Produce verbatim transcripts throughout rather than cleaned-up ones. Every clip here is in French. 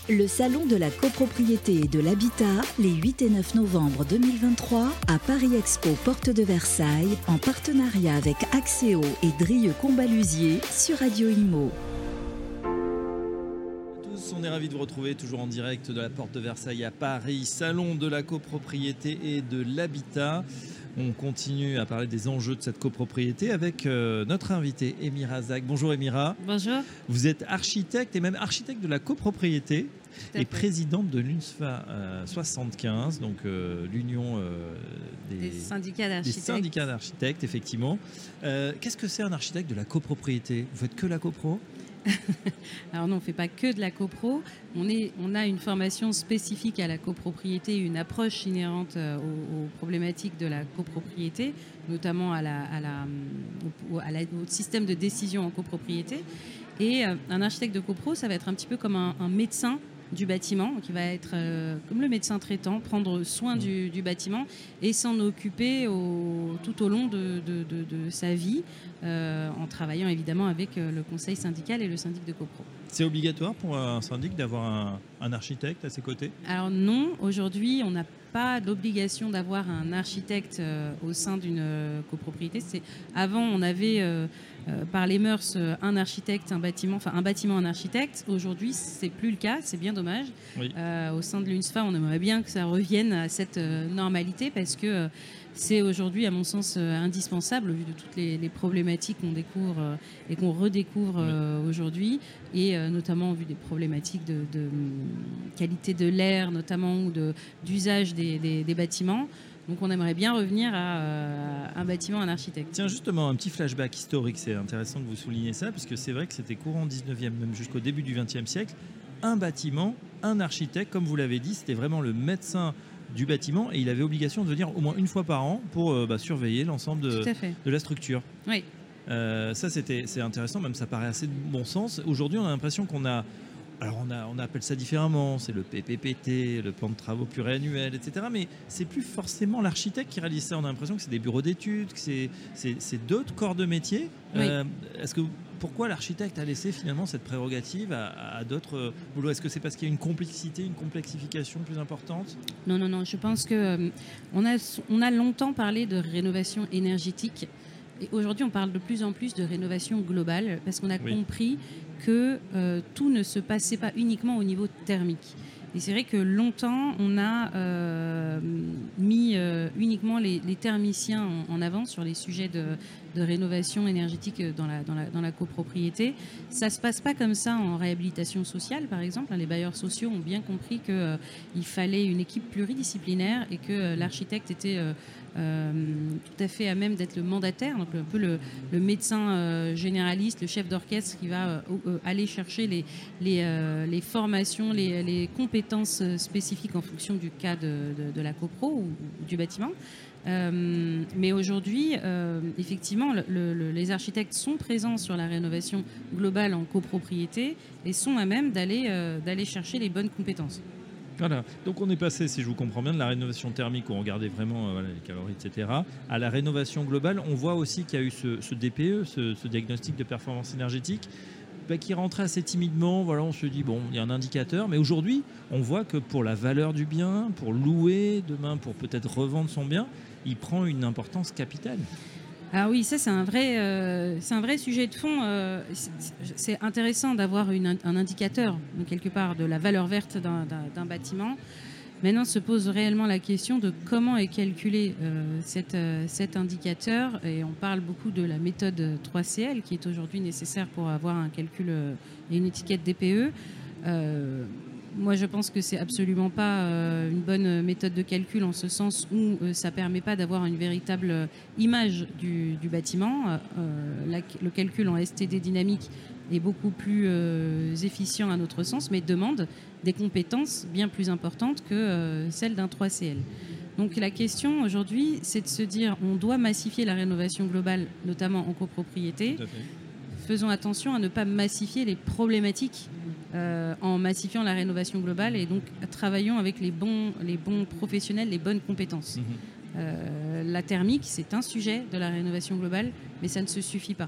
Le salon de la copropriété et de l'habitat, les huit et neuf novembre deux mille vingt-trois, à Paris Expo Porte de Versailles, en partenariat avec Axéo et Drieux-Combalusier sur Radio Imo. On est ravis de vous retrouver toujours en direct de la Porte de Versailles à Paris, salon de la copropriété et de l'habitat. On continue à parler des enjeux de cette copropriété avec euh, notre invitée Émira Zak. Bonjour Émira. Bonjour. Vous êtes architecte et même architecte de la copropriété et présidente de l'UNSFA euh, soixante-quinze, donc euh, l'union euh, des, des syndicats d'architectes. Des syndicats d'architectes, effectivement. Euh, qu'est-ce que c'est un architecte de la copropriété ? Vous faites que la copro ? Alors non, on ne fait pas que de la copro. On, est, on a une formation spécifique à la copropriété, une approche inhérente aux, aux problématiques de la copropriété, notamment à la, à la, au, à la, au système de décision en copropriété. Et euh, un architecte de copro, ça va être un petit peu comme un, un médecin du bâtiment, qui va être euh, comme le médecin traitant, prendre soin du, du bâtiment et s'en occuper au, tout au long de, de, de, de sa vie, euh, en travaillant évidemment avec euh, le conseil syndical et le syndic de copro. C'est obligatoire pour un syndic d'avoir un, un architecte à ses côtés ? Alors non, aujourd'hui on n'a pas l'obligation d'avoir un architecte euh, au sein d'une euh, copropriété. C'est, avant on avait euh, euh, par les mœurs un architecte, un bâtiment, enfin un bâtiment, un architecte. Aujourd'hui c'est plus le cas, c'est bien dommage. Oui. Euh, au sein de l'UNSFA on aimerait bien que ça revienne à cette euh, normalité parce que euh, c'est aujourd'hui, à mon sens, euh, indispensable au vu de toutes les, les problématiques qu'on découvre euh, et qu'on redécouvre euh, oui. aujourd'hui, et euh, notamment au vu des problématiques de, de qualité de l'air, notamment, ou de, d'usage des, des, des bâtiments. Donc on aimerait bien revenir à euh, un bâtiment, un architecte. Tiens, justement, un petit flashback historique, c'est intéressant de vous souligner ça, parce que c'est vrai que c'était courant dix-neuvième, même jusqu'au début du vingtième siècle. Un bâtiment, un architecte, comme vous l'avez dit, c'était vraiment le médecin du bâtiment et il avait obligation de venir au moins une fois par an pour euh, bah, surveiller l'ensemble de, de la structure. Oui. Euh, ça, c'était, c'est intéressant, même ça paraît assez de bon sens. Aujourd'hui, on a l'impression qu'on a... Alors, on, a, on appelle ça différemment, c'est le P P P T, le plan de travaux pluriannuel, et cetera. Mais c'est plus forcément l'architecte qui réalise ça. On a l'impression que c'est des bureaux d'études, que c'est, c'est, c'est d'autres corps de métier. Oui. Euh, est-ce que, pourquoi l'architecte a laissé finalement cette prérogative à, à d'autres boulots ? Est-ce que c'est parce qu'il y a une complexité, une complexification plus importante ? Non, non, non. Je pense qu'on euh, a, on a longtemps parlé de rénovation énergétique. Et aujourd'hui, on parle de plus en plus de rénovation globale parce qu'on a oui. compris que euh, tout ne se passait pas uniquement au niveau thermique. Et c'est vrai que longtemps, on a euh, mis euh, uniquement les, les thermiciens en, en avant sur les sujets de, de rénovation énergétique dans la, dans, la, dans la copropriété. Ça ne se passe pas comme ça en réhabilitation sociale, par exemple. Les bailleurs sociaux ont bien compris qu'il euh, fallait une équipe pluridisciplinaire et que euh, l'architecte était euh, euh, tout à fait à même d'être le mandataire, donc un peu le, le médecin euh, généraliste, le chef d'orchestre qui va euh, euh, aller chercher les, les, euh, les formations, les, les compétences spécifiques en fonction du cas de, de, de la copro ou, ou du bâtiment. Euh, mais aujourd'hui, euh, effectivement, le, le, les architectes sont présents sur la rénovation globale en copropriété et sont à même d'aller, euh, d'aller chercher les bonnes compétences. Voilà, donc on est passé, si je vous comprends bien, de la rénovation thermique où on regardait vraiment euh, voilà, les calories, et cetera, à la rénovation globale. On voit aussi qu'il y a eu ce, ce D P E, ce, ce diagnostic de performance énergétique, bah, qui rentrait assez timidement. Voilà, on se dit, bon, il y a un indicateur, mais aujourd'hui, on voit que pour la valeur du bien, pour louer demain, pour peut-être revendre son bien, il prend une importance capitale. Ah oui, ça c'est un vrai, euh, c'est un vrai sujet de fond. Euh, c'est, c'est intéressant d'avoir une, un indicateur, quelque part, de la valeur verte d'un, d'un, d'un bâtiment. Maintenant se pose réellement la question de comment est calculé euh, cet, euh, cet indicateur. Et on parle beaucoup de la méthode trois C L qui est aujourd'hui nécessaire pour avoir un calcul euh, et une étiquette D P E. Euh, Moi, je pense que c'est absolument pas euh, une bonne méthode de calcul en ce sens où euh, ça permet pas d'avoir une véritable image du, du bâtiment. Euh, la, le calcul en S T D dynamique est beaucoup plus euh, efficient à notre sens, mais demande des compétences bien plus importantes que euh, celles d'un trois C L. Donc la question aujourd'hui, c'est de se dire on doit massifier la rénovation globale, notamment en copropriété. Faisons attention à ne pas massifier les problématiques Euh, en massifiant la rénovation globale et donc travaillons avec les bons, les bons professionnels, les bonnes compétences. Mmh. Euh, la thermique, c'est un sujet de la rénovation globale, mais ça ne se suffit pas.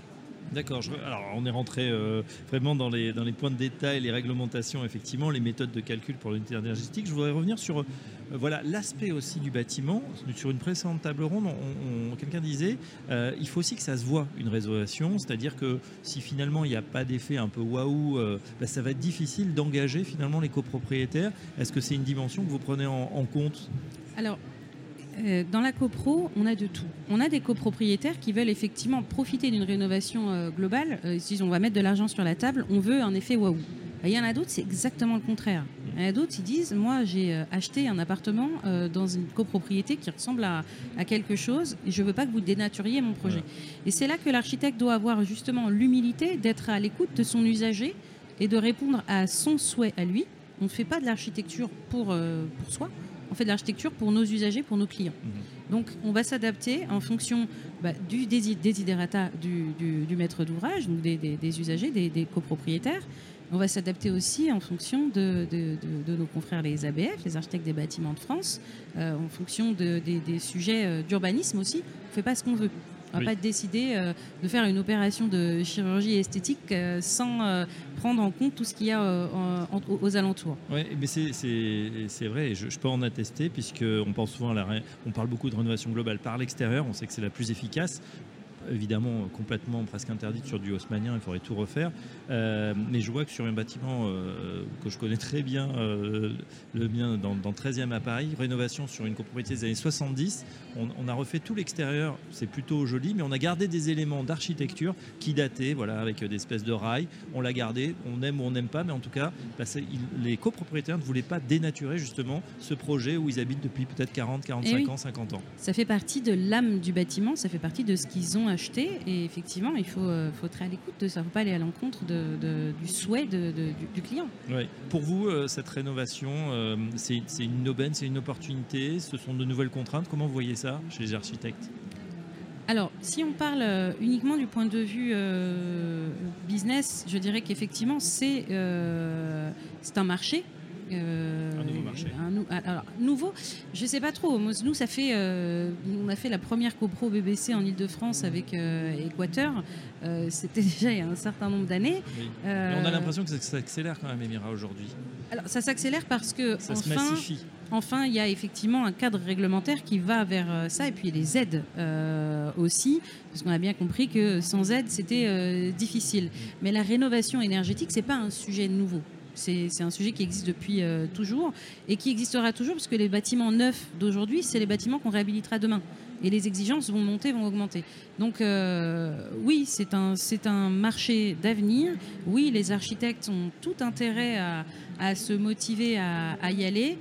D'accord. Je, alors, on est rentré euh, vraiment dans les, dans les points de détail, les réglementations, effectivement, les méthodes de calcul pour l'unité énergétique. Je voudrais revenir sur euh, voilà, l'aspect aussi du bâtiment. Sur une précédente table ronde, on, on, quelqu'un disait euh, il faut aussi que ça se voit, une rénovation. C'est-à-dire que si finalement il n'y a pas d'effet un peu waouh, euh, bah, ça va être difficile d'engager finalement les copropriétaires. Est-ce que c'est une dimension que vous prenez en, en compte ? Alors, Euh, dans la copro, on a de tout. On a des copropriétaires qui veulent effectivement profiter d'une rénovation euh, globale. Euh, ils se disent on va mettre de l'argent sur la table, on veut un effet waouh. Il y en a d'autres, c'est exactement le contraire. Il y en a d'autres, ils disent moi j'ai euh, acheté un appartement euh, dans une copropriété qui ressemble à, à quelque chose et je ne veux pas que vous dénaturiez mon projet. Ouais. Et c'est là que l'architecte doit avoir justement l'humilité d'être à l'écoute de son usager et de répondre à son souhait à lui. On ne fait pas de l'architecture pour, euh, pour soi. On fait de l'architecture pour nos usagers, pour nos clients. Mmh. Donc, on va s'adapter en fonction bah, du desiderata du, du, du maître d'ouvrage, donc des, des, des usagers, des, des copropriétaires. On va s'adapter aussi en fonction de, de, de, de nos confrères les A B F, les architectes des bâtiments de France, euh, en fonction de, des, des sujets d'urbanisme aussi. On ne fait pas ce qu'on veut. On ne va oui. pas décider euh, de faire une opération de chirurgie esthétique euh, sans euh, prendre en compte tout ce qu'il y a euh, en, en, aux alentours. Oui, mais c'est, c'est, c'est vrai, et je, je peux en attester, puisqu'on pense souvent à la, on parle beaucoup de rénovation globale par l'extérieur, on sait que c'est la plus efficace. Évidemment complètement presque interdite sur du haussmannien, il faudrait tout refaire. Euh, mais je vois que sur un bâtiment euh, que je connais très bien, euh, le mien dans, dans le treizième à Paris, rénovation sur une copropriété des années soixante-dix, on, on a refait tout l'extérieur, c'est plutôt joli, mais on a gardé des éléments d'architecture qui dataient, voilà, avec des espèces de rails. On l'a gardé, on aime ou on n'aime pas, mais en tout cas, bah, il, les copropriétaires ne voulaient pas dénaturer justement ce projet où ils habitent depuis peut-être quarante, quarante-cinq oui. ans, cinquante ans. Ça fait partie de l'âme du bâtiment, ça fait partie de ce qu'ils ont acheté et effectivement il faut, euh, faut être à l'écoute de ça, il ne faut pas aller à l'encontre de, de, du souhait de, de, du, du client. Ouais. Pour vous, euh, cette rénovation, euh, c'est, c'est une aubaine, c'est une opportunité, ce sont de nouvelles contraintes, comment vous voyez ça chez les architectes ? Alors, si on parle euh, uniquement du point de vue euh, business, je dirais qu'effectivement c'est, euh, c'est un marché. Euh, un nouveau marché. Un, alors, nouveau, je ne sais pas trop. Nous, ça fait, euh, on a fait la première copro B B C en Ile-de-France avec euh, Équateur. Euh, c'était déjà il y a un certain nombre d'années. Oui. Euh, Mais on a l'impression que ça s'accélère quand même, Émira, aujourd'hui. Alors, ça s'accélère parce que ça enfin, se massifie. Enfin, il y a effectivement un cadre réglementaire qui va vers ça, et puis les aides euh, aussi, parce qu'on a bien compris que sans aide, c'était euh, difficile. Mais la rénovation énergétique, c'est pas un sujet nouveau. C'est, c'est un sujet qui existe depuis euh, toujours et qui existera toujours parce que les bâtiments neufs d'aujourd'hui, c'est les bâtiments qu'on réhabilitera demain. Et les exigences vont monter, vont augmenter. Donc euh, oui, c'est un, c'est un marché d'avenir. Oui, les architectes ont tout intérêt à, à se motiver à, à y aller.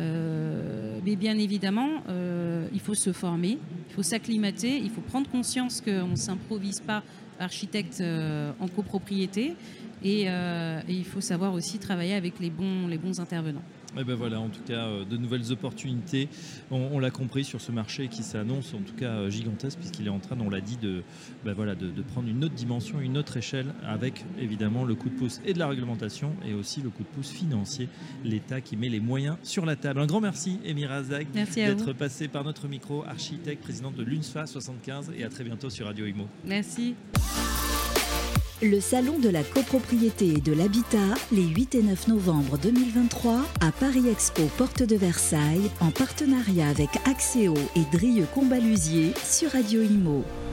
Euh, mais bien évidemment, euh, il faut se former, il faut s'acclimater, il faut prendre conscience qu'on ne s'improvise pas architecte euh, en copropriété. Et, euh, et il faut savoir aussi travailler avec les bons, les bons intervenants. Et ben voilà, en tout cas, euh, de nouvelles opportunités. On, on l'a compris sur ce marché qui s'annonce en tout cas euh, gigantesque, puisqu'il est en train, on l'a dit, de, ben voilà, de, de prendre une autre dimension, une autre échelle, avec évidemment le coup de pouce et de la réglementation, et aussi le coup de pouce financier, l'État qui met les moyens sur la table. Un grand merci, Émira Zag, d'être passée par notre micro, architecte, présidente de l'U N S F A soixante-quinze, et à très bientôt sur Radio Imo. Merci. Le Salon de la copropriété et de l'habitat, les huit et neuf novembre deux mille vingt-trois, à Paris Expo, porte de Versailles, en partenariat avec Axéo et Drieux Combalusier sur Radio Imo.